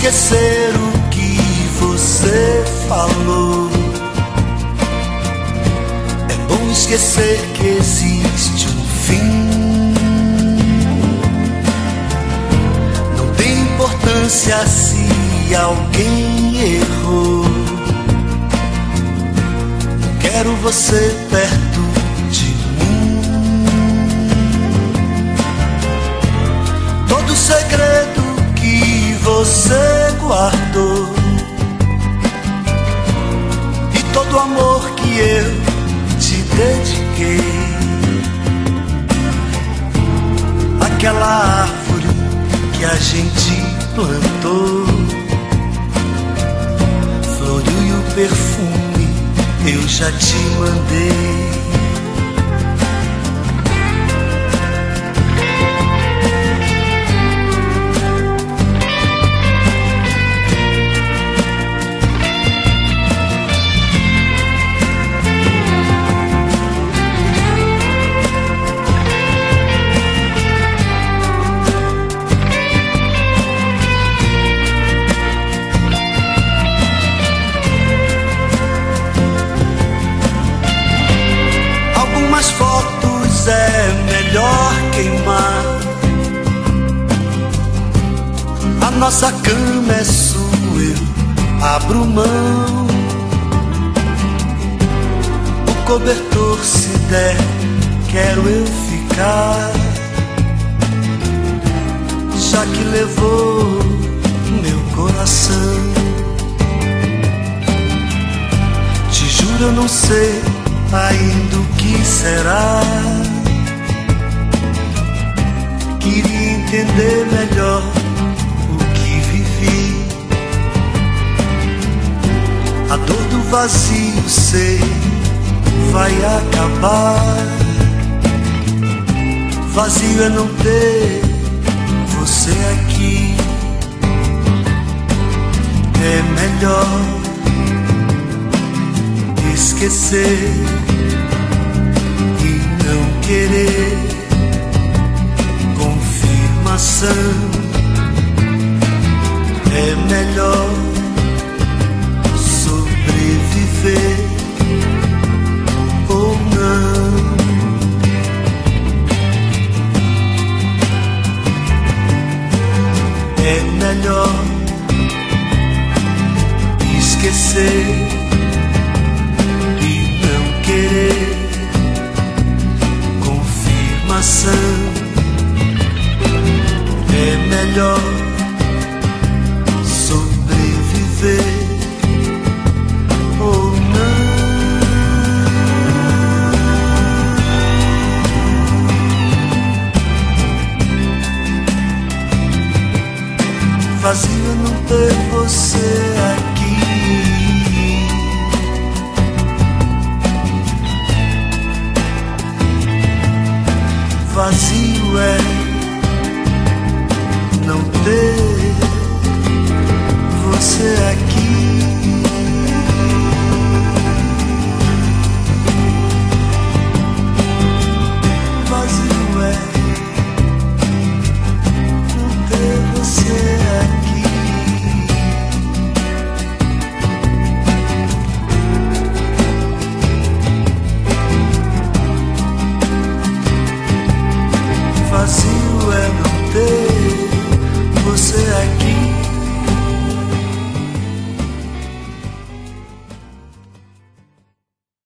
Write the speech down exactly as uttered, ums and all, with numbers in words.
esquecer o que você falou. É bom esquecer que existe um fim. Não tem importância se alguém errou. Não quero você perto de mim. Todo segredo que você guardou e todo amor que eu te dediquei, aquela árvore que a gente plantou, floriu e o perfume eu já te mandei. Algumas fotos é melhor queimar. A nossa cama é sua, eu abro mão. O cobertor, se der, quero eu ficar, já que levou meu coração. Te juro, eu não sei ainda o que será. Queria entender melhor o que vivi. A dor do vazio, sei, vai acabar. Vazio é não ter você aqui. É melhor esquecer e não querer confirmação. É melhor sobreviver ou não. É melhor esquecer querer confirmação. É melhor sobreviver ou não. Vazio é não ter você aqui. Vazio é